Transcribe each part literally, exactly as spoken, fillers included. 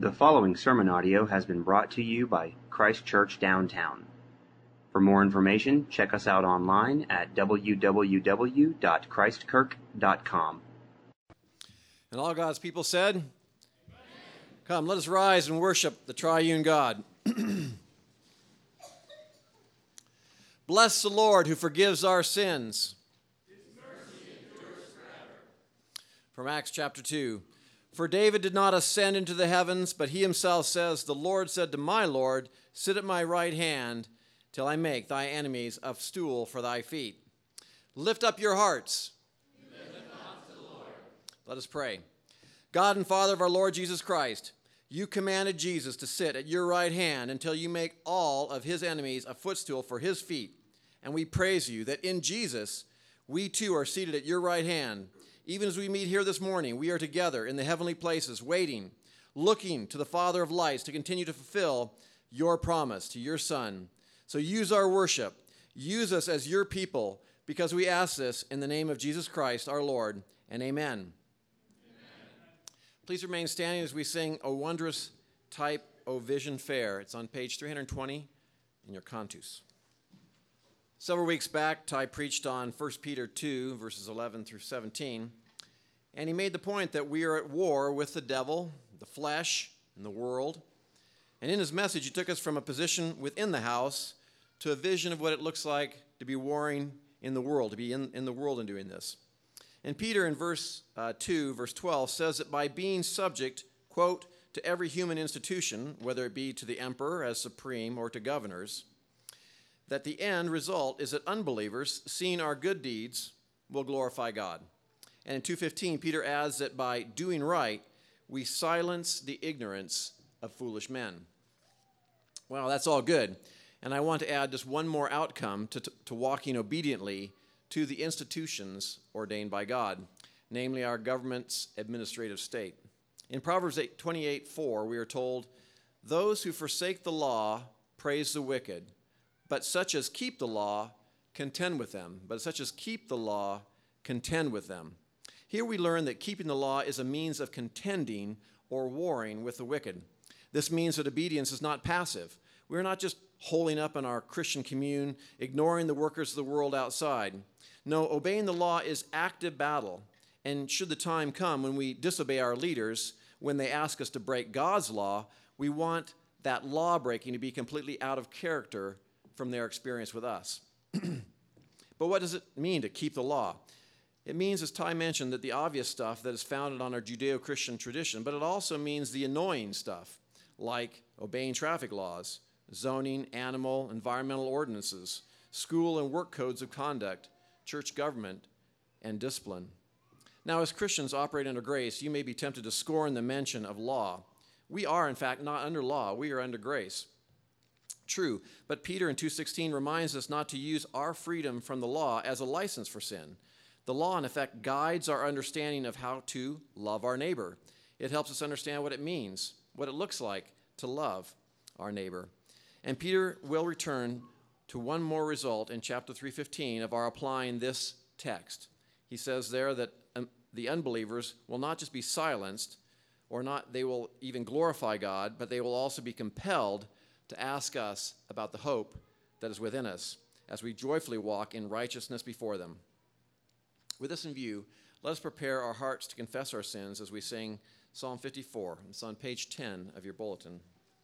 The following sermon audio has been brought to you by Christ Church Downtown. For more information, check us out online at w w w dot christ kirk dot com. And all God's people said, Amen. Come, let us rise and worship the triune God. Bless the Lord who forgives our sins. His mercy endures forever. From Acts chapter two. For David did not ascend into the heavens, but he himself says, The Lord said to my Lord, Sit at my right hand, till I make thy enemies a stool for thy feet. Lift up your hearts. Lift them up to the Lord. Let us pray. God and Father of our Lord Jesus Christ, you commanded Jesus to sit at your right hand until you make all of his enemies a footstool for his feet. And we praise you that in Jesus, we too are seated at your right hand. Even as we meet here this morning, we are together in the heavenly places, waiting, looking to the Father of lights to continue to fulfill your promise to your Son. So use our worship. Use us as your people, because we ask this in the name of Jesus Christ, our Lord, and amen. Amen. Please remain standing as we sing O Wondrous Type, O Vision Fair. It's on page three hundred twenty in your cantus. Several weeks back, Ty preached on First Peter two, verses eleven through seventeen, and he made the point that we are at war with the devil, the flesh, and the world. And in his message, he took us from a position within the house to a vision of what it looks like to be warring in the world, to be in, in the world and doing this. And Peter in verse uh, two, verse twelve, says that by being subject, quote, to every human institution, whether it be to the emperor as supreme or to governors, that the end result is that unbelievers, seeing our good deeds, will glorify God. And in two fifteen, Peter adds that by doing right, we silence the ignorance of foolish men. Well, that's all good. And I want to add just one more outcome to, to, to walking obediently to the institutions ordained by God, namely our government's administrative state. In Proverbs twenty-eight four, we are told, Those who forsake the law praise the wicked, but such as keep the law contend with them. But such as keep the law contend with them. Here we learn that keeping the law is a means of contending or warring with the wicked. This means that obedience is not passive. We're not just holding up in our Christian commune, ignoring the workers of the world outside. No, obeying the law is active battle. And should the time come when we disobey our leaders, when they ask us to break God's law, we want that law breaking to be completely out of character from their experience with us. But what does it mean to keep the law? It means, as Ty mentioned, that the obvious stuff that is founded on our Judeo-Christian tradition, but it also means the annoying stuff, like obeying traffic laws, zoning, animal, environmental ordinances, school and work codes of conduct, church government, and discipline. Now, as Christians operate under grace, you may be tempted to scorn the mention of law. We are, in fact, not under law. We are under grace. True, but Peter in two sixteen reminds us not to use our freedom from the law as a license for sin. The law, in effect, guides our understanding of how to love our neighbor. It helps us understand what it means, what it looks like to love our neighbor. And Peter will return to one more result in chapter three fifteen of our applying this text. He says there that um, the unbelievers will not just be silenced, or not they will even glorify God, but they will also be compelled to ask us about the hope that is within us as we joyfully walk in righteousness before them. With this in view, let us prepare our hearts to confess our sins as we sing Psalm fifty-four. It's on page ten of your bulletin.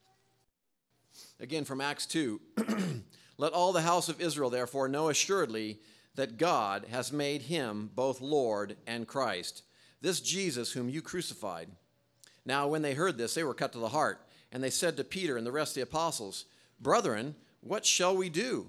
Again, from Acts two. Let all the house of Israel, therefore, know assuredly that God has made him both Lord and Christ, this Jesus whom you crucified. Now, when they heard this, they were cut to the heart, and they said to Peter and the rest of the apostles, Brethren, what shall we do?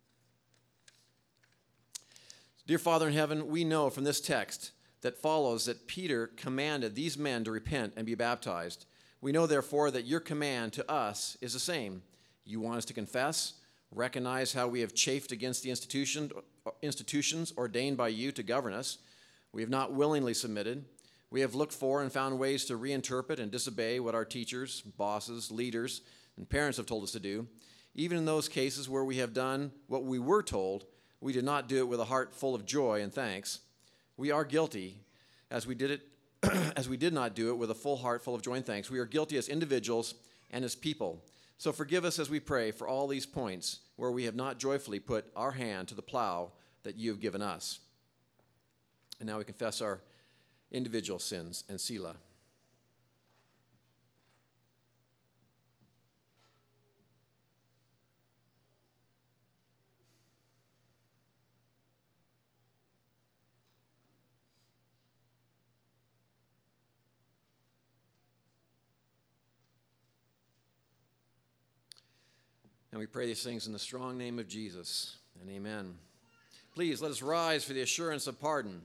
Dear Father in heaven, we know from this text that follows that Peter commanded these men to repent and be baptized. We know, therefore, that your command to us is the same. You want us to confess, recognize how we have chafed against the institution, institutions ordained by you to govern us. We have not willingly submitted. We have looked for and found ways to reinterpret and disobey what our teachers, bosses, leaders, and parents have told us to do. Even in those cases where we have done what we were told, we did not do it with a heart full of joy and thanks. We are guilty, as we did it as we did not do it with a full heart full of joy and thanks. We are guilty as individuals and as people. So forgive us as we pray for all these points where we have not joyfully put our hand to the plow that you have given us. And now we confess our individual sins and Selah. And we pray these things in the strong name of Jesus, and amen. Please, let us rise for the assurance of pardon.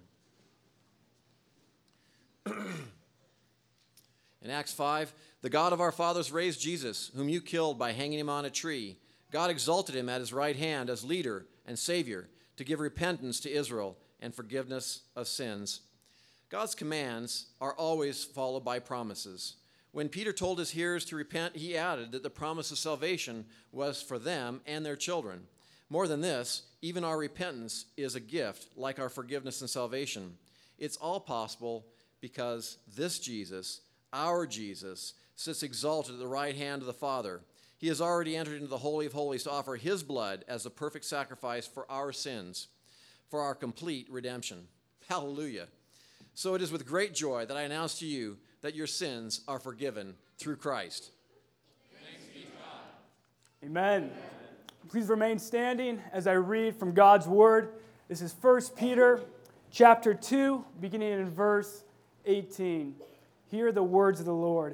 In Acts five, the God of our fathers raised Jesus, whom you killed by hanging him on a tree. God exalted him at his right hand as leader and Savior to give repentance to Israel and forgiveness of sins. God's commands are always followed by promises. When Peter told his hearers to repent, he added that the promise of salvation was for them and their children. More than this, even our repentance is a gift, like our forgiveness and salvation. It's all possible because this Jesus, our Jesus, sits exalted at the right hand of the Father. He has already entered into the Holy of Holies to offer his blood as a perfect sacrifice for our sins, for our complete redemption. Hallelujah. So it is with great joy that I announce to you that your sins are forgiven through Christ. Thanks be to God. Amen. Amen. Please remain standing as I read from God's Word. This is First Peter chapter two, beginning in verse eighteen. Hear the words of the Lord.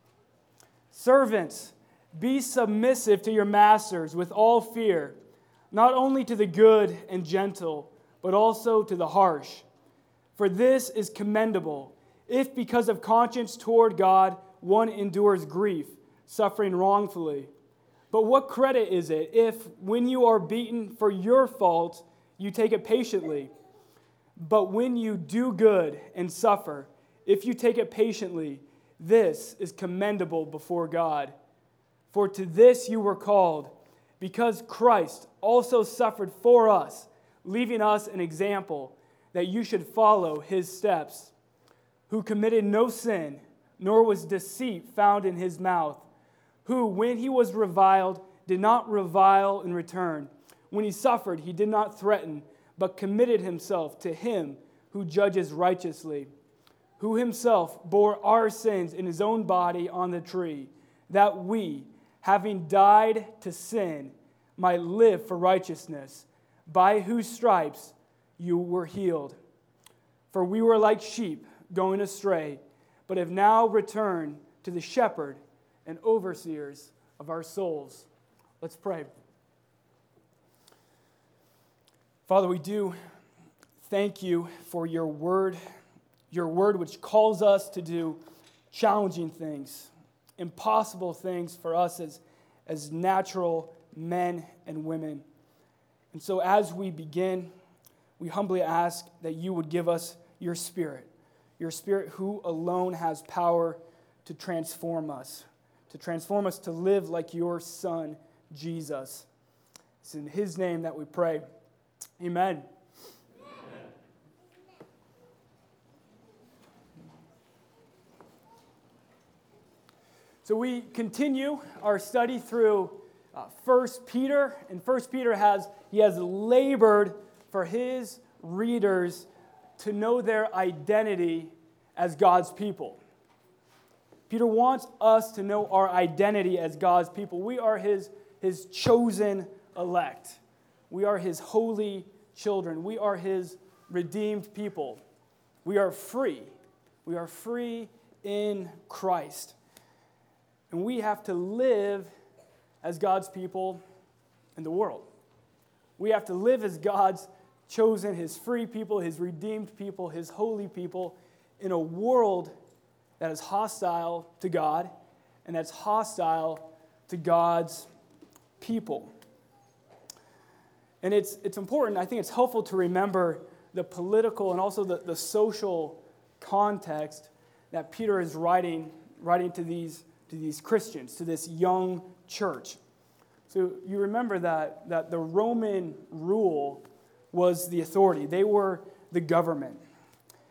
Servants, be submissive to your masters with all fear, not only to the good and gentle, but also to the harsh. For this is commendable, if because of conscience toward God one endures grief, suffering wrongfully. But what credit is it if, when you are beaten for your fault, you take it patiently? But when you do good and suffer, if you take it patiently, this is commendable before God. For to this you were called, because Christ also suffered for us, leaving us an example that you should follow his steps, who committed no sin, nor was deceit found in his mouth, who, when he was reviled, did not revile in return. When he suffered, he did not threaten, but committed himself to him who judges righteously, who himself bore our sins in his own body on the tree, that we, having died to sin, might live for righteousness, by whose stripes you were healed. For we were like sheep going astray, but have now returned to the shepherd and overseers of our souls. Let's pray. Father, we do thank you for your word, your word which calls us to do challenging things, impossible things for us as, as natural men and women. And so as we begin, we humbly ask that you would give us your Spirit, your Spirit who alone has power to transform us, to transform us to live like your Son, Jesus. It's in his name that we pray. Amen. Amen. So we continue our study through uh, First Peter, and First Peter has he has labored for his readers to know their identity as God's people. Peter wants us to know our identity as God's people. We are his, his chosen elect. We are his holy children. We are his redeemed people. We are free. We are free in Christ. And we have to live as God's people in the world. We have to live as God's chosen, his free people, his redeemed people, his holy people in a world that is hostile to God and that's hostile to God's people. And it's it's important, I think it's helpful to remember the political and also the, the social context that Peter is writing, writing to these, to these Christians, to this young church. So you remember that, that the Roman rule was the authority. They were the government.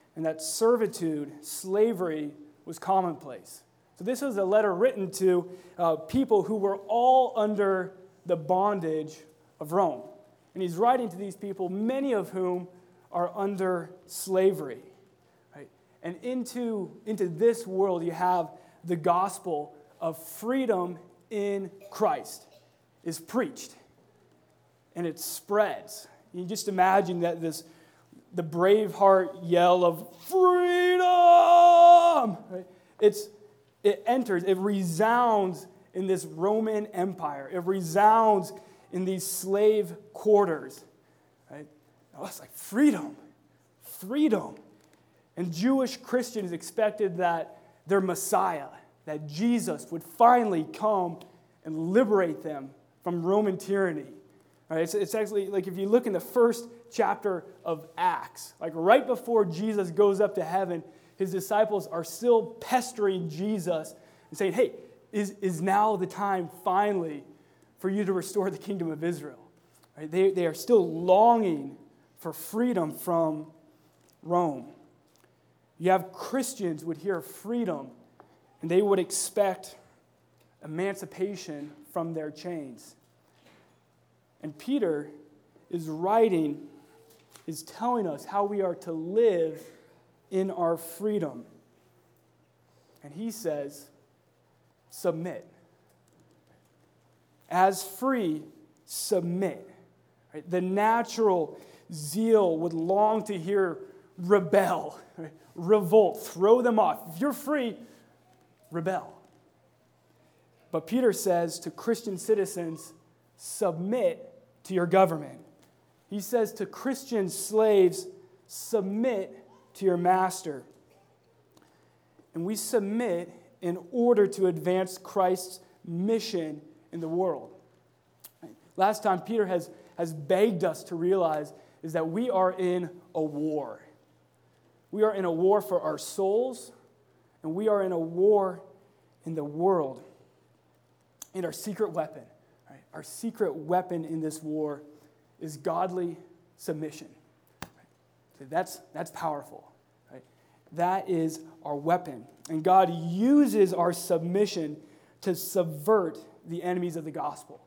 and that servitude, slavery, was commonplace. So this was a letter written to uh, people who were all under the bondage of Rome. And he's writing to these people, many of whom are under slavery. Right? And into, into this world, you have the gospel of freedom in Christ is preached. And it spreads. You just imagine that this, the Braveheart yell of freedom, right? It's, it enters, it resounds in this Roman Empire. It resounds in these slave quarters. Right? Oh, it's like freedom, freedom. And Jewish Christians expected that their Messiah, that Jesus would finally come and liberate them from Roman tyranny. Right? It's, it's actually, like if you look in the first chapter of Acts, like right before Jesus goes up to heaven, his disciples are still pestering Jesus and saying, hey, is, is now the time finally for you to restore the kingdom of Israel? Right? They, they are still longing for freedom from Rome. You have Christians would hear freedom, and they would expect emancipation from their chains. And Peter is writing, is telling us how we are to live in our freedom. And he says, submit. As free, submit. Right? The natural zeal would long to hear rebel, right? Revolt, throw them off. If you're free, rebel. But Peter says to Christian citizens, submit to your government. He says to Christian slaves, submit to your master. And we submit in order to advance Christ's mission in the world. Last time Peter has, has begged us to realize is that we are in a war. We are in a war for our souls, and we are in a war in the world. And our secret weapon, right? Our secret weapon in this war is godly submission. Right? So that's, that's powerful. Right? That is our weapon. And God uses our submission to subvert the enemies of the gospel.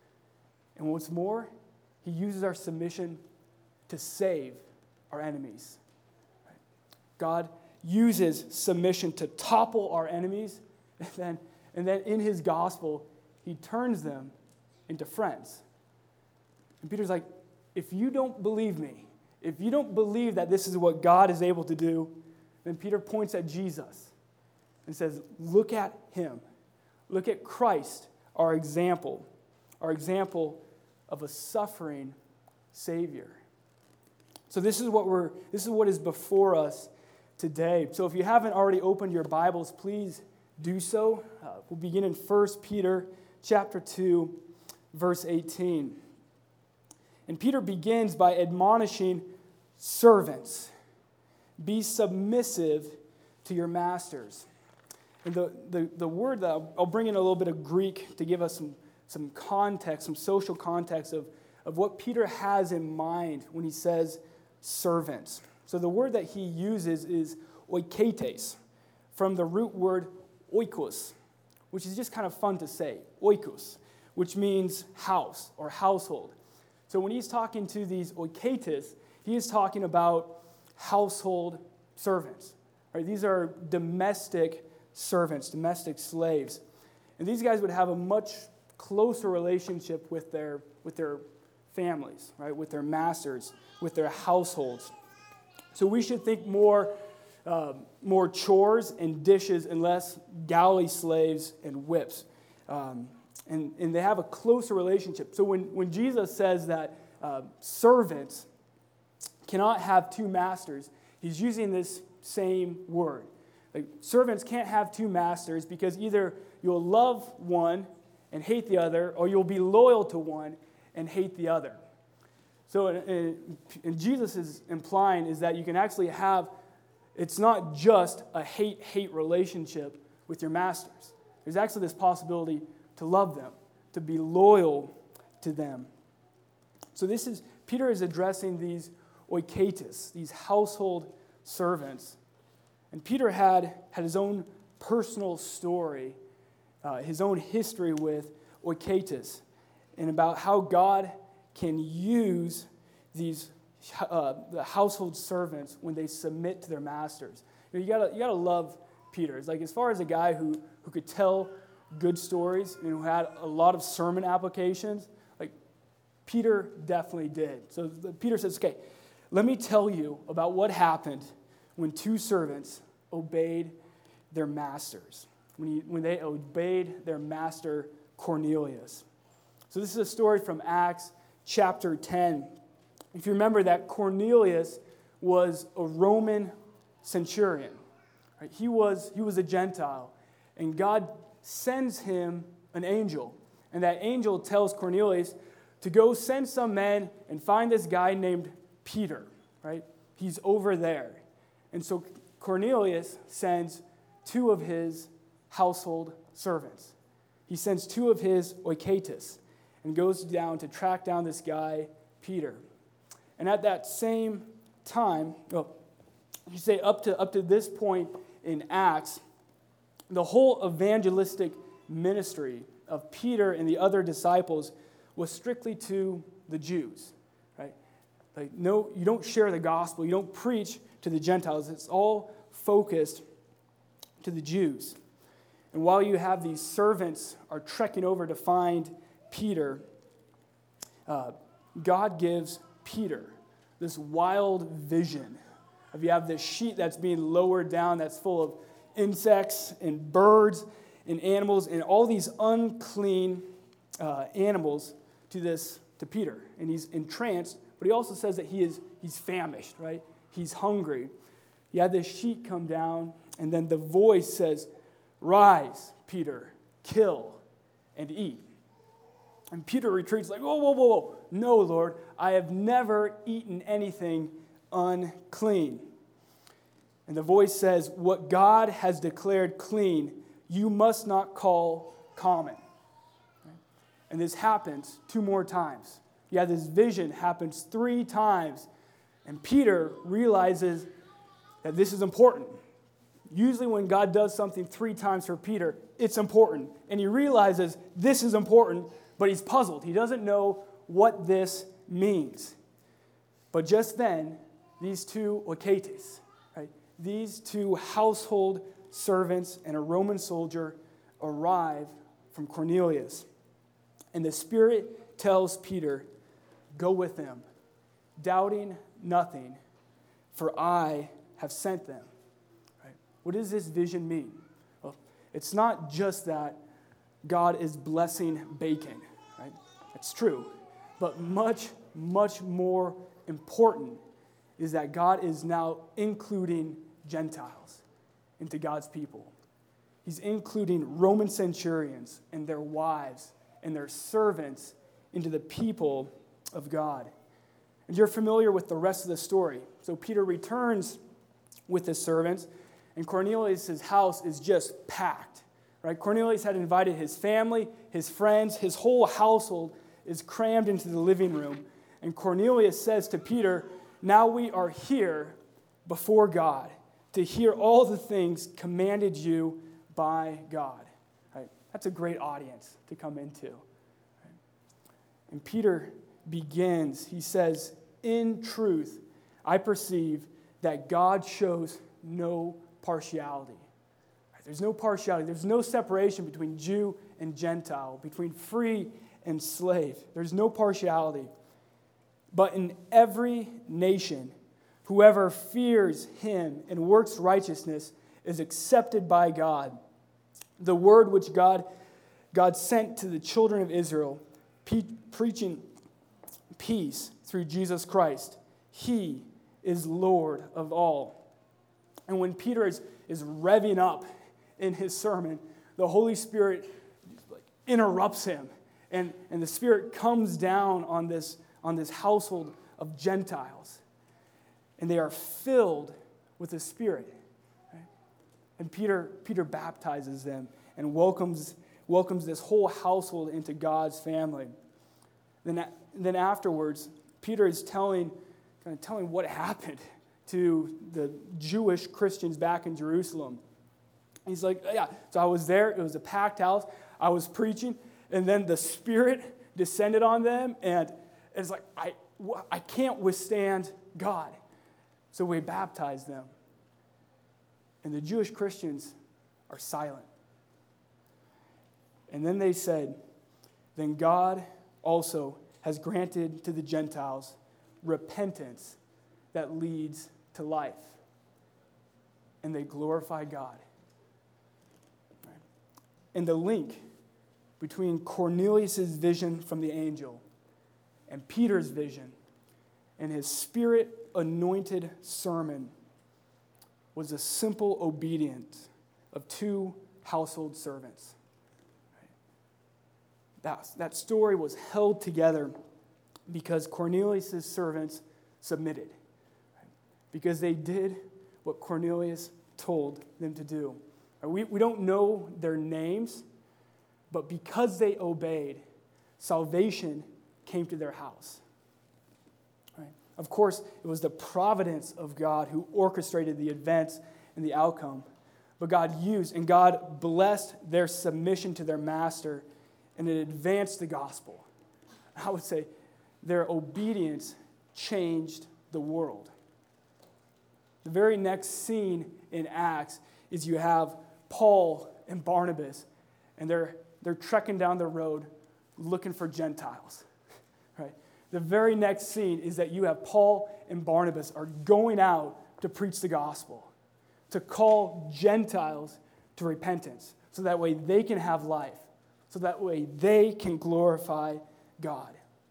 And what's more, he uses our submission to save our enemies. Right? God uses submission to topple our enemies, and then, and then in his gospel, he turns them into friends. And Peter's like, if you don't believe me, if you don't believe that this is what God is able to do, then Peter points at Jesus and says, look at him. Look at Christ, our example, our example of a suffering Savior. So this is what we're this is what is before us today. So if you haven't already opened your Bibles, please do so. Uh, we'll begin in First Peter chapter two, verse eighteen. And Peter begins by admonishing servants, be submissive to your masters. And the, the, the word that I'll, I'll bring in a little bit of Greek to give us some, some context, some social context of, of what Peter has in mind when he says servants. So the word that he uses is oiketes, from the root word oikos, which is just kind of fun to say, oikos, which means house or household. So when he's talking to these oiketes, he is talking about household servants. Right? These are domestic servants, domestic slaves. And these guys would have a much closer relationship with their, with their families, right? With their masters, with their households. So we should think more, uh, more chores and dishes and less galley slaves and whips. Um, and, and they have a closer relationship. So when, when Jesus says that uh, servants cannot have two masters, he's using this same word. Like, servants can't have two masters because either you'll love one and hate the other, or you'll be loyal to one and hate the other. So, and, and Jesus is implying is that you can actually have, it's not just a hate-hate relationship with your masters. There's actually this possibility to love them, to be loyal to them. So this is, Peter is addressing these oiketes, these household servants. And Peter had, had his own personal story, uh, his own history with Oiketus, and about how God can use these uh, the household servants when they submit to their masters. You know, you gotta you gotta love Peter. It's like, as far as a guy who, who could tell good stories and who had a lot of sermon applications, like Peter definitely did. So the, Peter says, okay, let me tell you about what happened when two servants obeyed their masters, when, he, when they obeyed their master Cornelius. So this is a story from Acts chapter ten. If you remember that Cornelius was a Roman centurion. Right? He was, he was a Gentile, and God sends him an angel. And that angel tells Cornelius to go send some men and find this guy named Peter. Right? He's over there. And so Cornelius sends two of his household servants. He sends two of his Oiketus and goes down to track down this guy, Peter. And at that same time, well, you say up to, up to this point in Acts, the whole evangelistic ministry of Peter and the other disciples was strictly to the Jews. Right? Like, no, you don't share the gospel. You don't preach to the Gentiles. It's all focused to the Jews. And while you have these servants are trekking over to find Peter, uh, God gives Peter this wild vision of, you have this sheet that's being lowered down that's full of insects and birds and animals and all these unclean uh, animals to this to Peter. And he's entranced, but he also says that he is he's famished, right? He's hungry. You have this sheet come down, and then the voice says, "Rise, Peter, kill and eat." And Peter retreats like, whoa, whoa, whoa, whoa. No, Lord, I have never eaten anything unclean. And the voice says, what God has declared clean, you must not call common. And this happens two more times. Yeah, this vision happens three times. And Peter realizes that this is important. Usually when God does something three times for Peter, it's important. And he realizes this is important, but he's puzzled. He doesn't know what this means. But just then, these two Oiketes, right, these two household servants and a Roman soldier arrive from Cornelius. And the Spirit tells Peter, go with them, doubting nothing, for I have sent them. Right? What does this vision mean? Well, it's not just that God is blessing bacon, right? That's true. But much, much more important is that God is now including Gentiles into God's people. He's including Roman centurions and their wives and their servants into the people of God. And you're familiar with the rest of the story. So Peter returns with his servants, and Cornelius' house is just packed. Right? Cornelius had invited his family, his friends, his whole household is crammed into the living room. And Cornelius says to Peter, now we are here before God to hear all the things commanded you by God. Right? That's a great audience to come into. Right? And Peter begins, he says, in truth, I perceive that God shows no partiality. There's no partiality. There's no separation between Jew and Gentile, between free and slave. There's no partiality. But in every nation, whoever fears him and works righteousness is accepted by God. The word which God, God sent to the children of Israel, pe- preaching peace through Jesus Christ. He is Lord of all. And when Peter is, is revving up in his sermon, the Holy Spirit interrupts him, and, and the Spirit comes down on this, on this household of Gentiles, and they are filled with the Spirit. Right? And Peter, Peter baptizes them and welcomes, welcomes this whole household into God's family. Then, then afterwards, Peter is telling, kind of telling what happened to the Jewish Christians back in Jerusalem. He's like, yeah, so I was there. It was a packed house. I was preaching, and then the Spirit descended on them, and it's like, I, I can't withstand God. So we baptized them. And the Jewish Christians are silent. And then they said, then God also has granted to the Gentiles repentance that leads to life. And they glorify God. And the link between Cornelius' vision from the angel and Peter's vision and his Spirit-anointed sermon was a simple obedience of two household servants. That, that story was held together because Cornelius' servants submitted, because they did what Cornelius told them to do. We, we don't know their names, but because they obeyed, salvation came to their house. Right? Of course, it was the providence of God who orchestrated the events and the outcome. But God used and God blessed their submission to their master, and it advanced the gospel. I would say their obedience changed the world. The very next scene in Acts is you have Paul and Barnabas, and they're they're trekking down the road looking for Gentiles. Right? The very next scene is that you have Paul and Barnabas are going out to preach the gospel, to call Gentiles to repentance, so that way they can have life, so that way they can glorify God.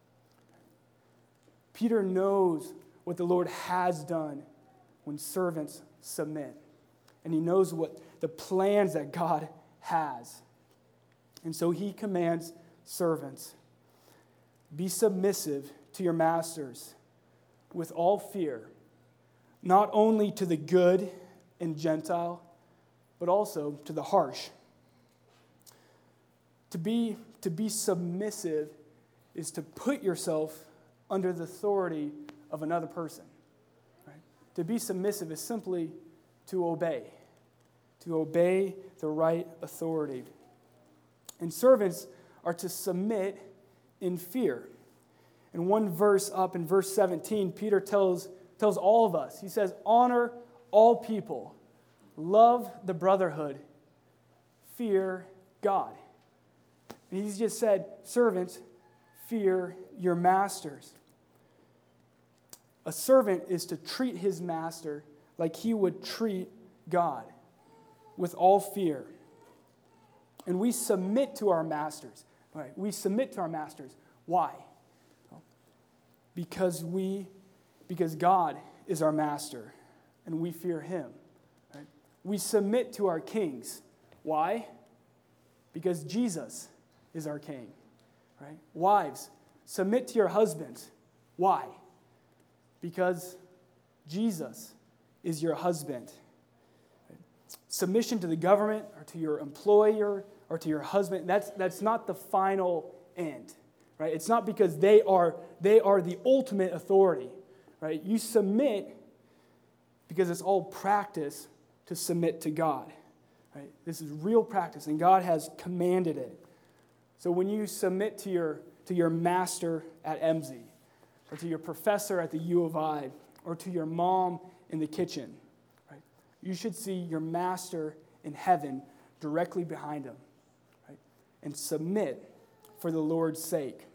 Peter knows what the Lord has done when servants submit. And he knows what the plans that God has. And so he commands servants, be submissive to your masters with all fear, not only to the good and Gentile, but also to the harsh. To be, to be submissive is to put yourself under the authority of another person. Right? To be submissive is simply to obey, to obey the right authority. And servants are to submit in fear. In one verse up in verse seventeen, Peter tells, tells all of us, he says, honor all people, love the brotherhood, fear God. And he's just said, servants, fear your masters. A servant is to treat his master like he would treat God, with all fear. And we submit to our masters. Right? We submit to our masters. Why? Because we, because God is our master, and we fear him. Right? We submit to our kings. Why? Because Jesus is our king. Right? Wives, submit to your husbands. Why? Because Jesus is your husband. Right? Submission to the government or to your employer or to your husband, that's, that's not the final end. Right? It's not because they are, they are the ultimate authority. Right? You submit because it's all practice to submit to God. Right? This is real practice, and God has commanded it. So when you submit to your, to your master at M Z, or to your professor at the U of I, or to your mom in the kitchen, right? You should see your master in heaven directly behind him, right? And submit for the Lord's sake.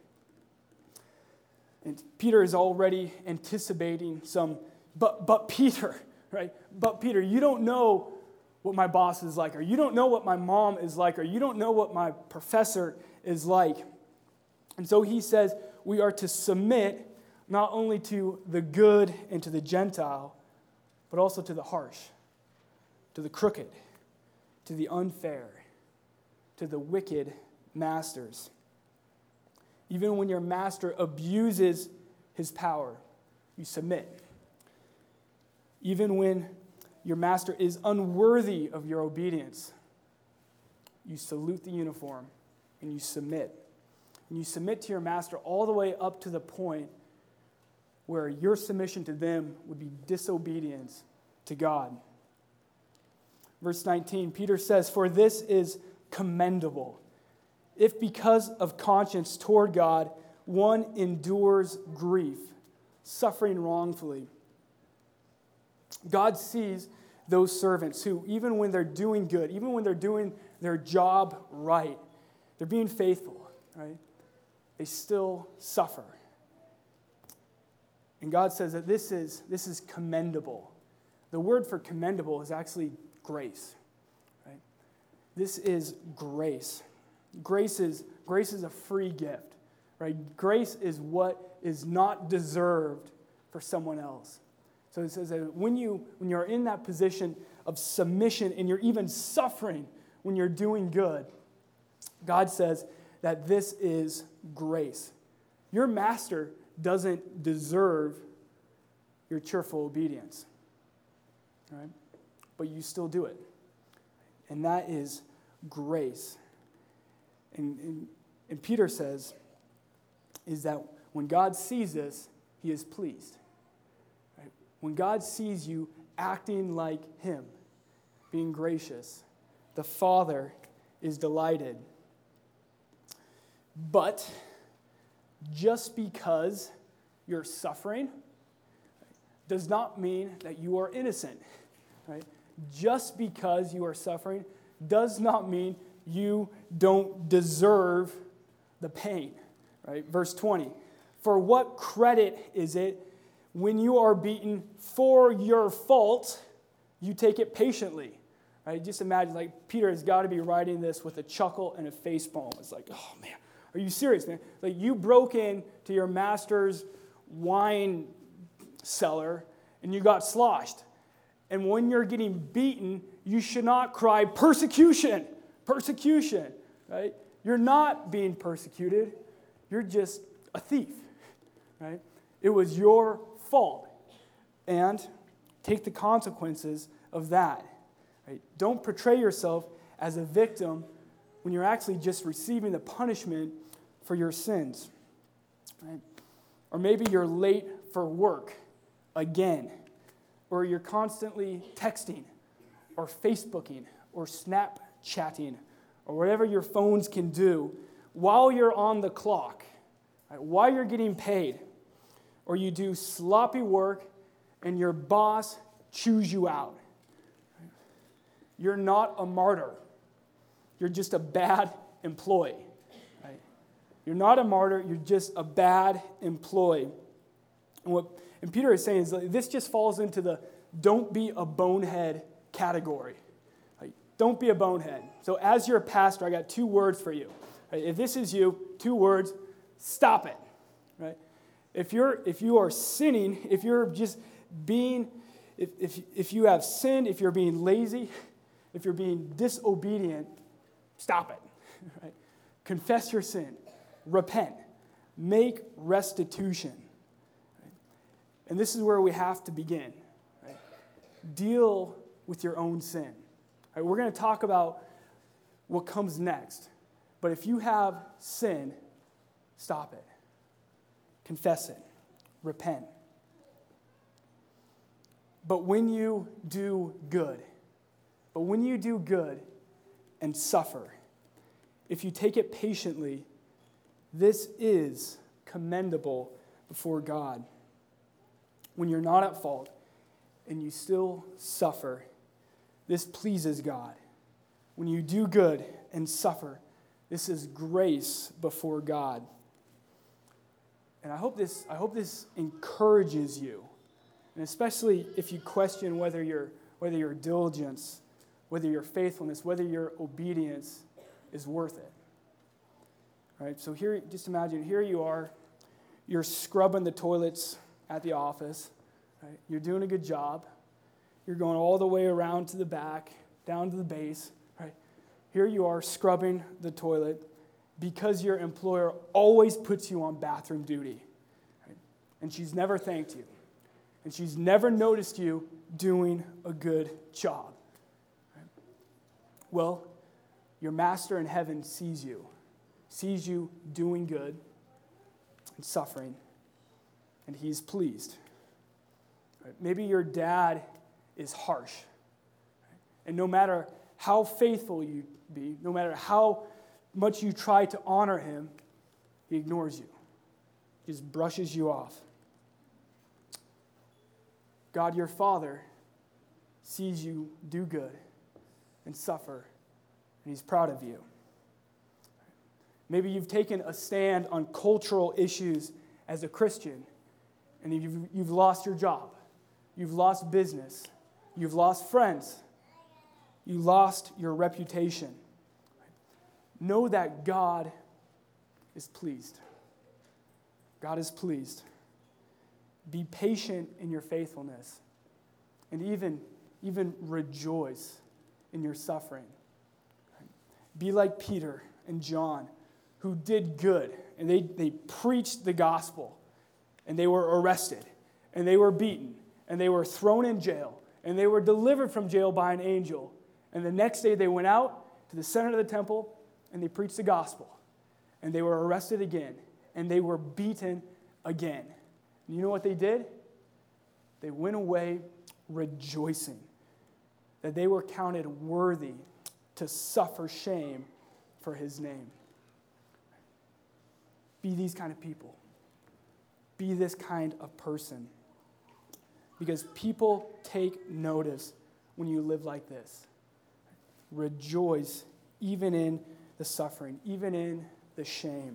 And Peter is already anticipating some, but but Peter, right? But Peter, you don't know what my boss is like, or you don't know what my mom is like, or you don't know what my professor is like. And so he says we are to submit not only to the good and to the Gentile, but also to the harsh, to the crooked, to the unfair, to the wicked masters. Even when your master abuses his power, you submit. Even when your master is unworthy of your obedience, you salute the uniform and you submit. And you submit to your master all the way up to the point where your submission to them would be disobedience to God. Verse nineteen, Peter says, "For this is commendable, if because of conscience toward God, one endures grief, suffering wrongfully." God sees those servants who, even when they're doing good, even when they're doing their job right, they're being faithful, right? They still suffer. And God says that this is, this is commendable. The word for commendable is actually grace, right? This is grace. Grace is, grace is a free gift, right? Grace is what is not deserved for someone else. So it says that when, you, when you're in that position of submission and you're even suffering when you're doing good, God says that this is grace. Your master doesn't deserve your cheerful obedience, right? But you still do it. And that is grace. And, and, and Peter says is that when God sees this, he is pleased. Right? When God sees you acting like him, being gracious, the Father is delighted. But just because you're suffering does not mean that you are innocent, right? Just because you are suffering does not mean you don't deserve the pain, right? Verse twenty, "For what credit is it when you are beaten for your fault, you take it patiently?" Right? Just imagine, like, Peter has got to be writing this with a chuckle and a facepalm. It's like, oh, man, are you serious, man? Like, you broke into your master's wine cellar and you got sloshed. And when you're getting beaten, you should not cry, "Persecution, persecution," right? You're not being persecuted. You're just a thief, right? It was your fault. And take the consequences of that. Right? Don't portray yourself as a victim when you're actually just receiving the punishment for your sins. Right? Or maybe you're late for work again, or you're constantly texting or Facebooking or Snapchatting or whatever your phones can do while you're on the clock, right? While you're getting paid, or you do sloppy work and your boss chews you out. You're not a martyr. You're just a bad employee. Right? You're not a martyr. You're just a bad employee. And what and Peter is saying is that this just falls into the don't be a bonehead category. Right? Don't be a bonehead. So as your pastor, I got two words for you. Right? If this is you, two words, stop it. Right? If you're if you are sinning, if you're just being, if if if you have sinned, if you're being lazy, if you're being disobedient, stop it. Right? Confess your sin. Repent. Make restitution. Right? And this is where we have to begin. Right? Deal with your own sin. Right? We're going to talk about what comes next. But if you have sin, stop it. Confess it. Repent. But when you do good, But when you do good and suffer, if you take it patiently, this is commendable before God. When you're not at fault and you still suffer, this pleases God. When you do good and suffer, this is grace before God. And I hope this, I hope this encourages you, and especially if you question whether your whether your diligence, whether your faithfulness, whether your obedience is worth it. All right, so here, just imagine, here you are, you're scrubbing the toilets at the office, right? You're doing a good job. You're going all the way around to the back, down to the base, right? Here you are scrubbing the toilet because your employer always puts you on bathroom duty, right? And she's never thanked you. And she's never noticed you doing a good job. Right? Well, your master in heaven sees you, sees you doing good and suffering, and he's pleased. Right? Maybe your dad is harsh. Right? And no matter how faithful you be, no matter how much you try to honor him, he ignores you. He just brushes you off. God, your Father, sees you do good and suffer, and he's proud of you. Maybe you've taken a stand on cultural issues as a Christian, and you've, you've lost your job. You've lost business. You've lost friends. You lost your reputation. Know that God is pleased. God is pleased. Be patient in your faithfulness, and even, even rejoice in your suffering. Be like Peter and John, who did good, and they, they preached the gospel, and they were arrested, and they were beaten, and they were thrown in jail, and they were delivered from jail by an angel. And the next day they went out to the center of the temple, and they preached the gospel. And they were arrested again, and they were beaten again. And you know what they did? They went away rejoicing that they were counted worthy to suffer shame for his name. Be these kind of people. Be this kind of person. Because people take notice when you live like this. Rejoice even in the suffering, even in the shame.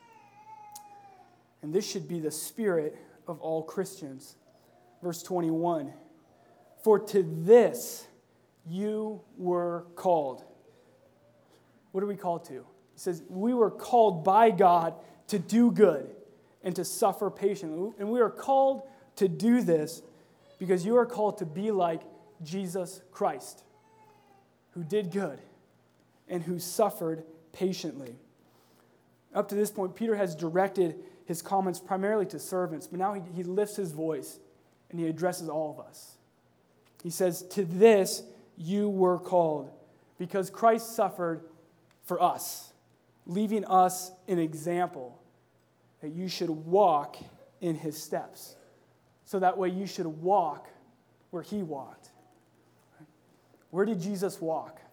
And this should be the spirit of all Christians. Verse twenty-one, for to this you were called. What are we called to? He says, we were called by God to do good and to suffer patiently. And we are called to do this because you are called to be like Jesus Christ, who did good and who suffered patiently. Up to this point, Peter has directed his comments primarily to servants, but now he, he lifts his voice and he addresses all of us. He says, to this you were called, because Christ suffered for us, leaving us an example that you should walk in his steps. So that way you should walk where he walked. Where did Jesus walk?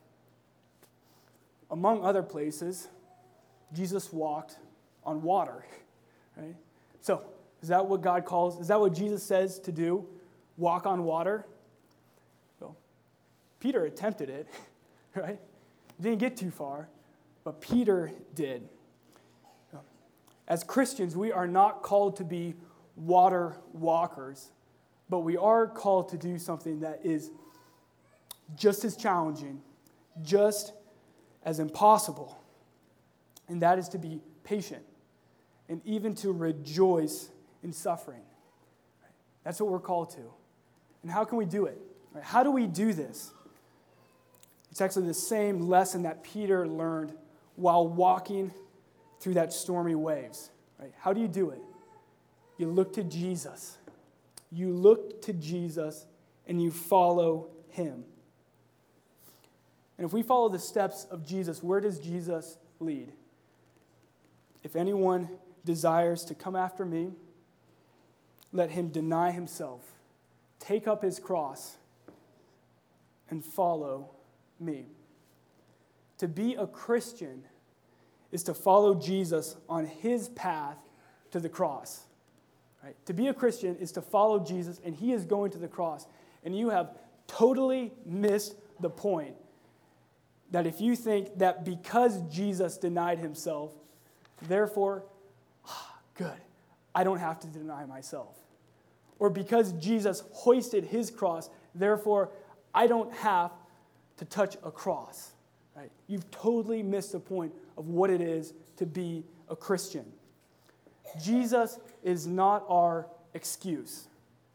Among other places, Jesus walked on water. Right? So, is that what God calls, is that what Jesus says to do? Walk on water? Well, Peter attempted it, right? Didn't get too far, but Peter did. As Christians, we are not called to be water walkers, but we are called to do something that is just as challenging, just as impossible, and that is to be patient and even to rejoice in suffering. That's what we're called to. And how can we do it? How do we do this? It's actually the same lesson that Peter learned while walking through that stormy waves. Right? How do you do it? You look to Jesus. You look to Jesus and you follow him. And if we follow the steps of Jesus, where does Jesus lead? If anyone desires to come after me, let him deny himself, take up his cross, and follow me. To be a Christian is to follow Jesus on his path to the cross. Right? To be a Christian is to follow Jesus, and he is going to the cross. And you have totally missed the point that if you think that because Jesus denied himself, therefore, ah, good, I don't have to deny myself. Or because Jesus hoisted his cross, therefore, I don't have to touch a cross. Right? You've totally missed the point of what it is to be a Christian. Jesus is not our excuse.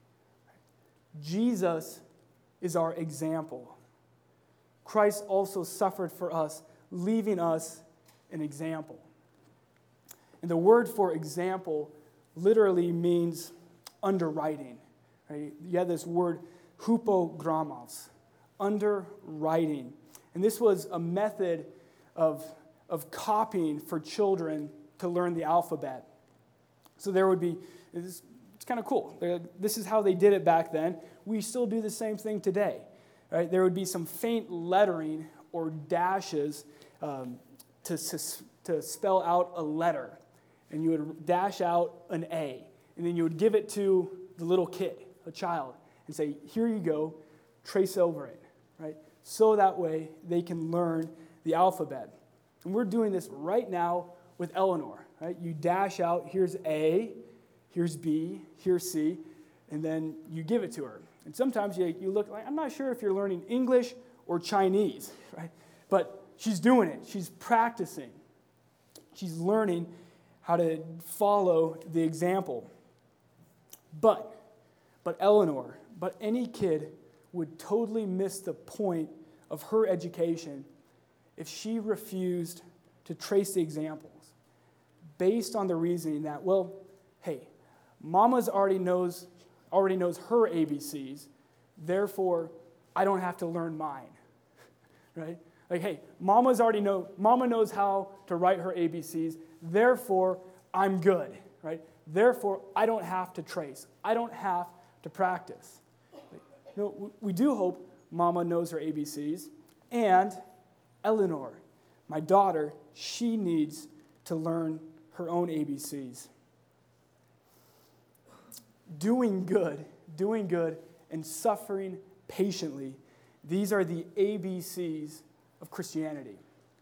Jesus is our example. Christ also suffered for us, leaving us an example. And the word for example literally means underwriting. Right? You have this word hupogrammos, underwriting. And this was a method of, of copying for children to learn the alphabet. So there would be, it's It's kind of cool. They're like, this is how they did it back then. We still do the same thing today. Right? There would be some faint lettering or dashes um, to, to spell out a letter. And you would dash out an A. And then you would give it to the little kid, a child, and say, here you go, trace over it. Right? So that way they can learn the alphabet. And we're doing this right now with Eleanor. Right? You dash out, here's A, here's B, here's C, and then you give it to her. And sometimes you, you look like, I'm not sure if you're learning English or Chinese, right? But she's doing it. She's practicing. She's learning how to follow the example. But, but Eleanor, but any kid would totally miss the point of her education if she refused to trace the examples based on the reasoning that, well, hey, Mama's already knows already knows her A B Cs, therefore I don't have to learn mine, right? Like, hey, Mama's already know Mama knows how to write her A B Cs, therefore I'm good, right? Therefore I don't have to trace, I don't have to practice. Like, you know, we do hope Mama knows her A B Cs, and Eleanor, my daughter, she needs to learn her own A B Cs. Doing good, doing good, and suffering patiently, these are the A B Cs of Christianity.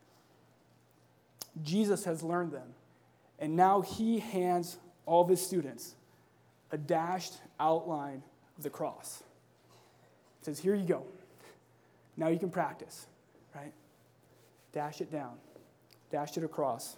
Jesus has learned them, and now he hands all of his students a dashed outline of the cross. He says, here you go. Now you can practice, right? Dash it down. Dash it across.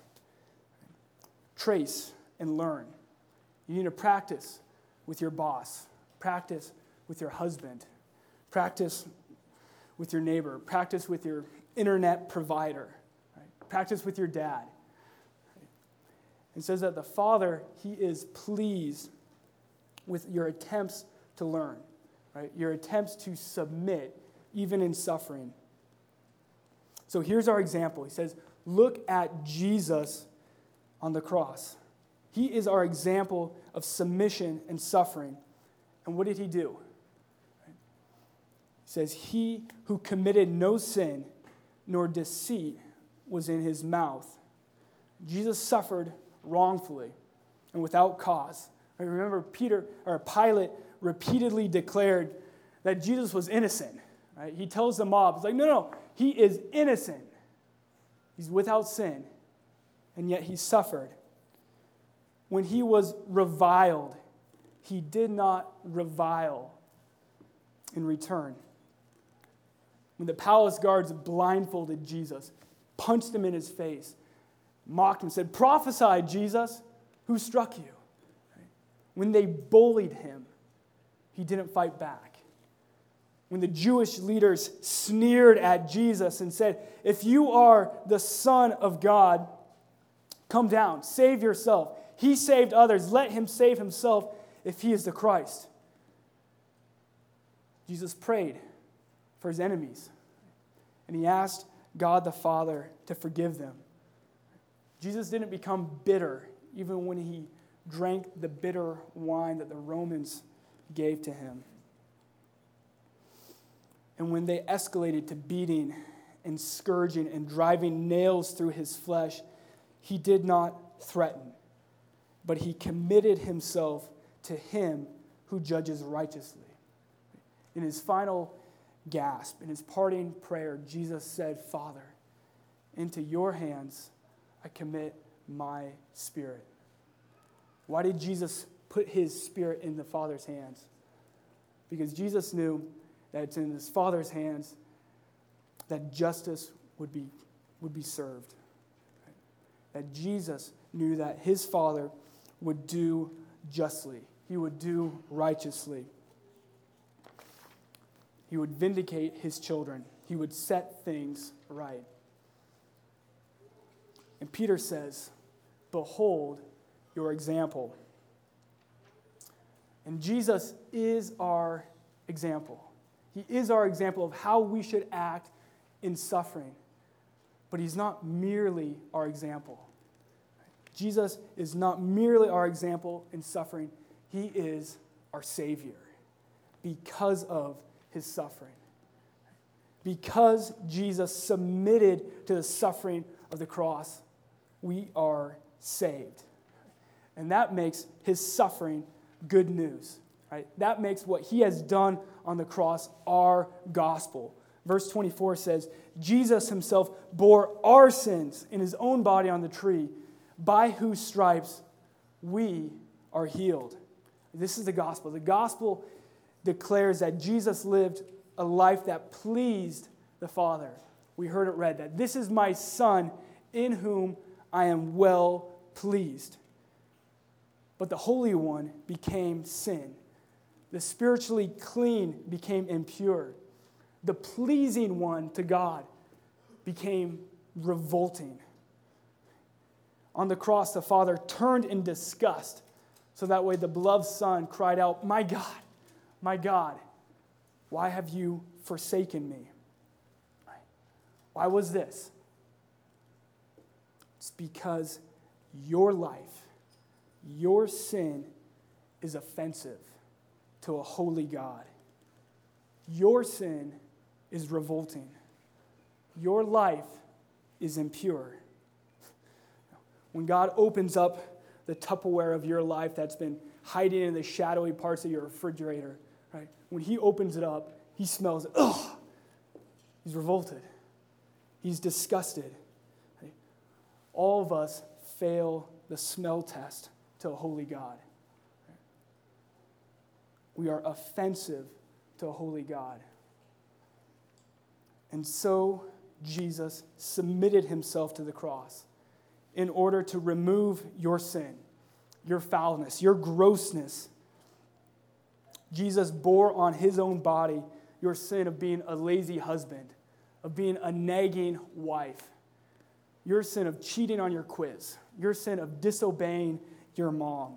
Trace and learn. You need to practice with your boss. Practice with your husband. Practice with your neighbor. Practice with your internet provider. Right? Practice with your dad. Right? It says that the Father, he is pleased with your attempts to learn, right? Your attempts to submit, even in suffering. So here's our example. He says, look at Jesus on the cross. He is our example of submission and suffering. And what did he do? He says, he who committed no sin nor deceit was in his mouth. Jesus suffered wrongfully and without cause. I remember Peter or Pilate repeatedly declared that Jesus was innocent. Right? He tells the mob, he's like, no, no, he is innocent. He's without sin. And yet he suffered. When he was reviled, he did not revile in return. When the palace guards blindfolded Jesus, punched him in his face, mocked him, said, prophesy, Jesus, who struck you? When they bullied him, he didn't fight back. When the Jewish leaders sneered at Jesus and said, if you are the Son of God, come down, save yourself. He saved others. Let him save himself if he is the Christ. Jesus prayed for his enemies, and he asked God the Father to forgive them. Jesus didn't become bitter even when he drank the bitter wine that the Romans gave to him. And when they escalated to beating and scourging and driving nails through his flesh, he did not threaten, but he committed himself to him who judges righteously. In his final gasp, in his parting prayer, Jesus said, Father, into your hands I commit my spirit. Why did Jesus put his spirit in the Father's hands? Because Jesus knew that it's in his Father's hands that justice would be, would be served. That Jesus knew that his Father would do justly. He would do righteously. He would vindicate his children. He would set things right. And Peter says, behold your example. And Jesus is our example. He is our example of how we should act in suffering. But he's not merely our example. Jesus is not merely our example in suffering. He is our Savior because of his suffering. Because Jesus submitted to the suffering of the cross, we are saved. And that makes his suffering good news. Right? That makes what he has done on the cross our gospel. Verse twenty-four says, Jesus himself bore our sins in his own body on the tree, by whose stripes we are healed. This is the gospel. The gospel declares that Jesus lived a life that pleased the Father. We heard it read that this is my Son in whom I am well pleased. But the Holy One became sin. The spiritually clean became impure. The pleasing one to God became revolting. On the cross, the Father turned in disgust, so that way the beloved Son cried out, "My God, my God, why have you forsaken me?" Why was this? It's because your life, your sin is offensive to a holy God. Your sin is revolting. Your life is impure. When God opens up the Tupperware of your life that's been hiding in the shadowy parts of your refrigerator, right? When he opens it up, he smells, ugh, he's revolted. He's disgusted. Right? All of us fail the smell test to a holy God. Right? We are offensive to a holy God. And so Jesus submitted himself to the cross in order to remove your sin, your foulness, your grossness. Jesus bore on his own body your sin of being a lazy husband, of being a nagging wife, your sin of cheating on your quiz, your sin of disobeying your mom.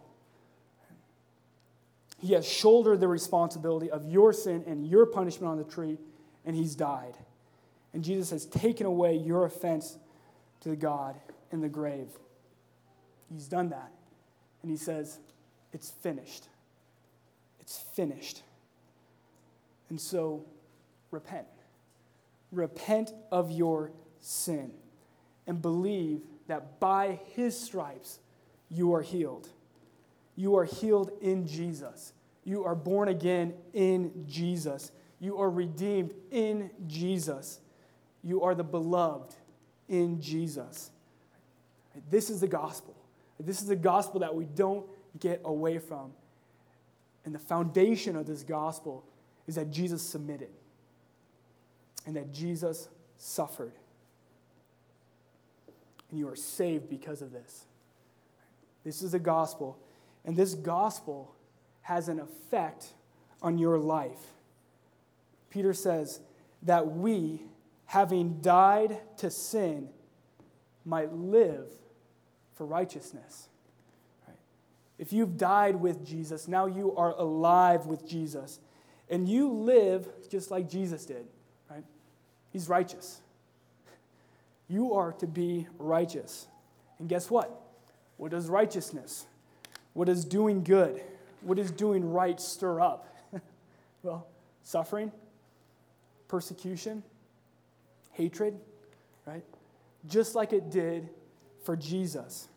He has shouldered the responsibility of your sin and your punishment on the tree, and he's died. And Jesus has taken away your offense to God in the grave. He's done that. And he says, it's finished. It's finished. And so, repent. Repent of your sin and believe that by his stripes you are healed. You are healed in Jesus. You are born again in Jesus. You are redeemed in Jesus. You are the beloved in Jesus. This is the gospel. This is the gospel that we don't get away from. And the foundation of this gospel is that Jesus submitted and that Jesus suffered. And you are saved because of this. This is the gospel. And this gospel has an effect on your life. Peter says that we, having died to sin, might live for righteousness. Right? If you've died with Jesus, now you are alive with Jesus. And you live just like Jesus did. Right? He's righteous. You are to be righteous. And guess what? What does righteousness, what does doing good, what does doing right stir up? Well, suffering, persecution, hatred, right? Just like it did for Jesus.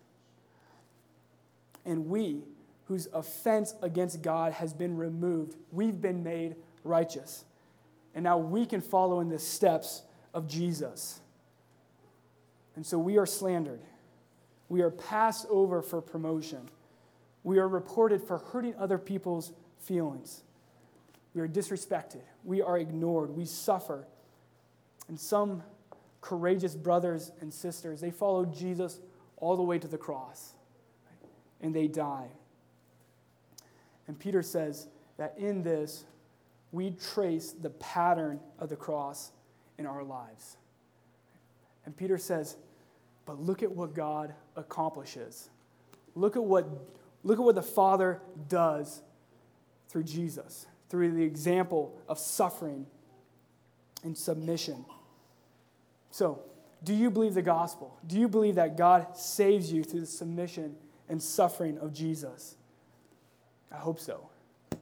And we, whose offense against God has been removed, we've been made righteous. And now we can follow in the steps of Jesus. And so we are slandered. We are passed over for promotion. We are reported for hurting other people's feelings. We are disrespected. We are ignored. We suffer. And some courageous brothers and sisters, they followed Jesus all the way to the cross. And they die. And Peter says that in this, we trace the pattern of the cross in our lives. And Peter says, but look at what God accomplishes. Look at what, look at what the Father does through Jesus, through the example of suffering and submission. So, do you believe the gospel? Do you believe that God saves you through the submission and suffering of Jesus? I hope so.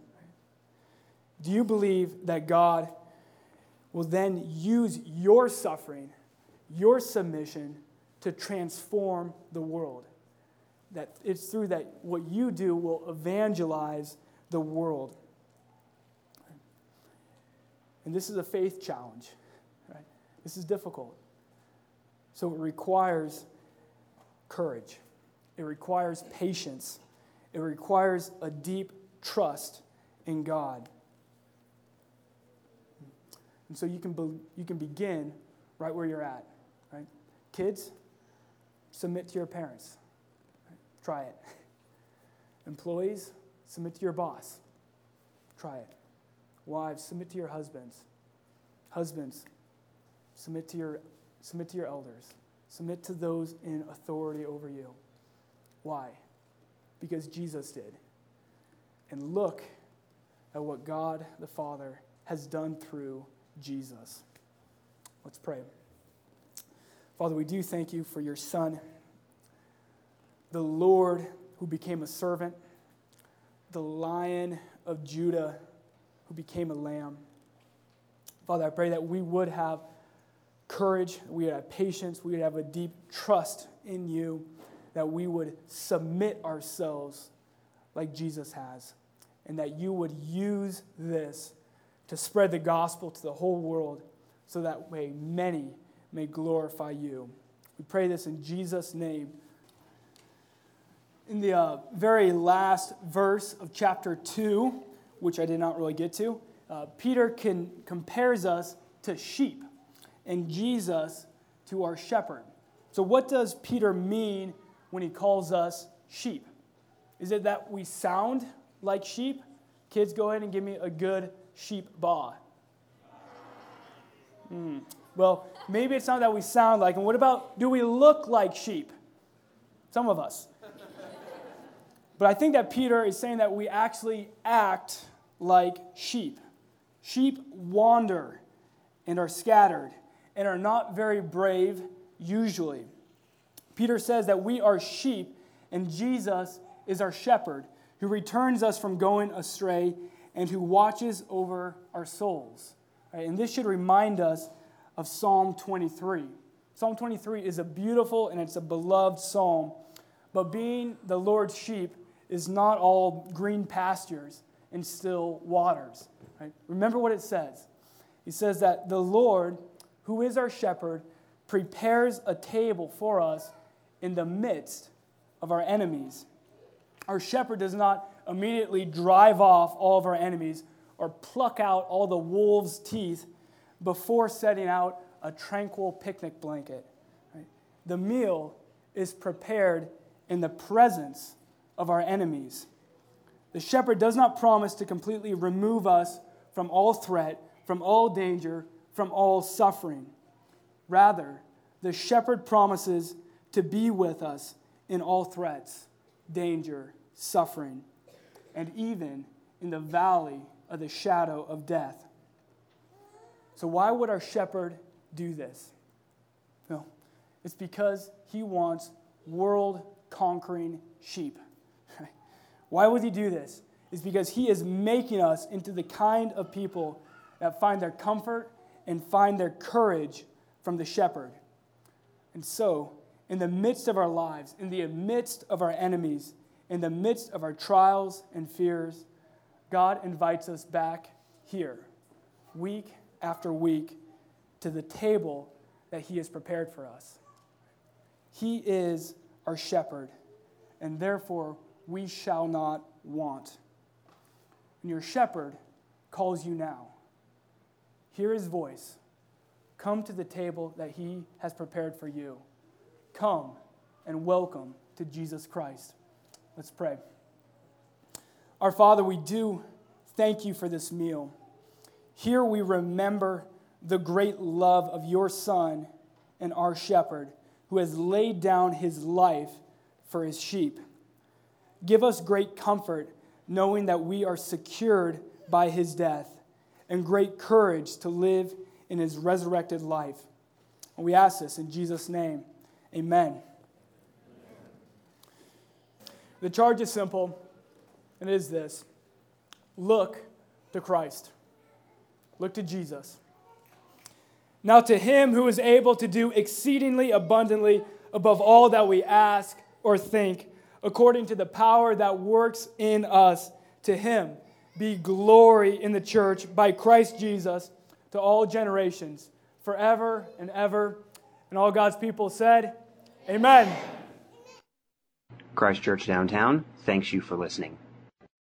Do you believe that God will then use your suffering, your submission, to transform the world? That it's through that what you do will evangelize the world. And this is a faith challenge, right? This is difficult. So it requires courage. It requires patience. It requires a deep trust in God. And so you can be, you can begin right where you're at, right? Kids, submit to your parents. Right? Try it. Employees, submit to your boss. Try it. Wives, submit to your husbands. Husbands, submit to your submit to your elders. Submit to those in authority over you. Why? Because Jesus did. And look at what God the Father has done through Jesus. Let's pray. Father, we do thank you for your Son, the Lord who became a servant, the Lion of Judah who became a lamb. Father, I pray that we would have courage, we would have patience, we would have a deep trust in you, that we would submit ourselves like Jesus has, and that you would use this to spread the gospel to the whole world so that way many may glorify you. We pray this in Jesus' name. In the uh, very last verse of chapter two, which I did not really get to, uh, Peter can, compares us to sheep and Jesus to our shepherd. So what does Peter mean when he calls us sheep? Is it that we sound like sheep? Kids, go ahead and give me a good sheep baa. Mm. Well, maybe it's not that we sound like, and what about, do we look like sheep? Some of us. But I think that Peter is saying that we actually act like sheep. Sheep wander and are scattered and are not very brave usually. Peter says that we are sheep and Jesus is our shepherd who returns us from going astray and who watches over our souls. Right? And this should remind us of Psalm twenty-three. Psalm twenty-three is a beautiful and it's a beloved psalm, but being the Lord's sheep is not all green pastures and still waters. Right? Remember what it says. It says that the Lord, who is our shepherd, prepares a table for us in the midst of our enemies. Our shepherd does not immediately drive off all of our enemies or pluck out all the wolves' teeth before setting out a tranquil picnic blanket. Right? The meal is prepared in the presence of our enemies. The shepherd does not promise to completely remove us from all threat, from all danger, from all suffering. Rather, the shepherd promises to be with us in all threats, danger, suffering, and even in the valley of the shadow of death. So why would our shepherd do this? No, it's because he wants world-conquering sheep. Why would he do this? It's because he is making us into the kind of people that find their comfort and find their courage from the shepherd. And so, in the midst of our lives, in the midst of our enemies, in the midst of our trials and fears, God invites us back here, week after week, to the table that he has prepared for us. He is our shepherd, and therefore we shall not want. And your shepherd calls you now. Hear his voice. Come to the table that he has prepared for you. Come and welcome to Jesus Christ. Let's pray. Our Father, we do thank you for this meal. Here we remember the great love of your Son and our shepherd, who has laid down his life for his sheep. Give us great comfort knowing that we are secured by his death, and great courage to live in his resurrected life. And we ask this in Jesus' name. Amen. The charge is simple. and it is this: look to Christ. Look to Jesus. Now to him who is able to do exceedingly abundantly above all that we ask or think, according to the power that works in us, to him be glory in the church by Christ Jesus to all generations, forever and ever. And all God's people said, Amen. Christ Church Downtown thanks you for listening.